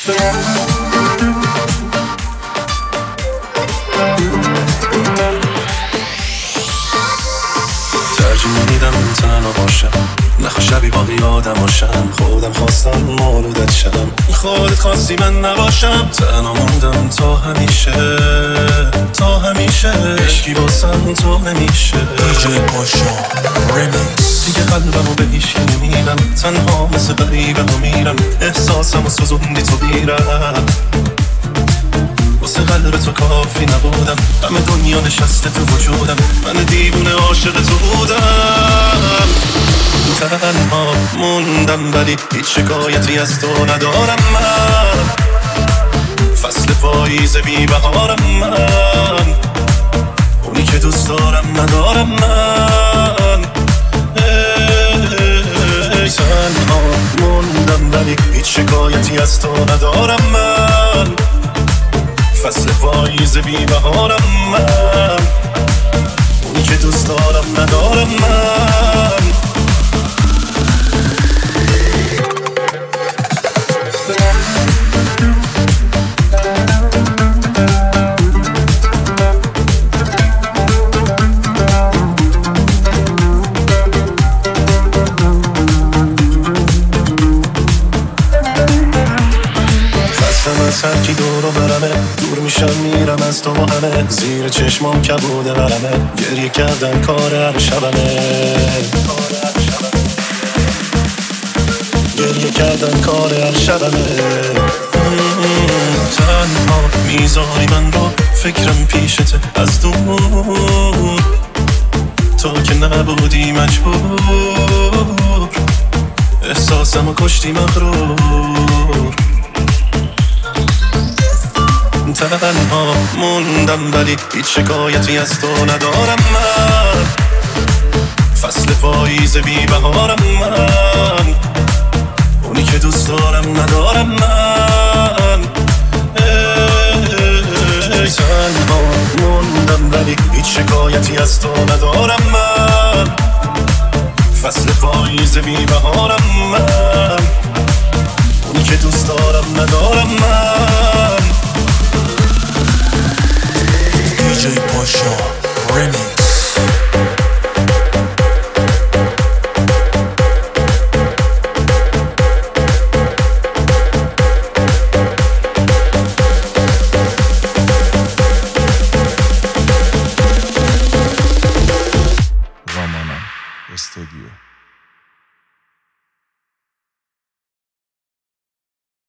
ترجیح میدم تنها باشم، نخوا شبی باقی آدم باشم. خودم خواستم مولودت شم، خودت خواستی من نباشم. تنها موندم تا همیشه، تا همیشه. عشقی باسم تو نمیشه. دیگه قلبمو به هیچ که نمیدم، تنها مثل غریبه ها میرم. احساسمو سوزوندی تو بیرم، واسه قلب تو کافی نبودم. همه دنیا نشسته تو وجودم، من دیوونه عاشق تو بودم. تنها موندم ولی هیچ شکایتی از تو ندارم من. فصل پاییز بی بهارم من، اونی که دوست دارم ندارم من. تنها موندم ولی هیچ شکایتی از تو ندارم من. فصل پاییز بی بهارم من، اونی که دوست دارم ندارم من. از هر کی دورو برمه، دور میشم میرم از تو همه. زیر چشمام کبوده برمه، گریه کردن کار هر شبمه. گریه کردن کار هر شبمه. تنها میذاری من رو، فکرم پیشته از دور. تا که نبودی مجبور، احساسمو کشتی مغرور. تنها موندم ولی هیچ شکایتی از تو ندارم من. فصل پاییز بی بهارم من، اونی که دوست دارم ندارم من. تنها موندم ولی هیچ شکایتی از تو ندارم من. فصل پاییز بی بهارم من، اونی که دوست دارم ندارم من.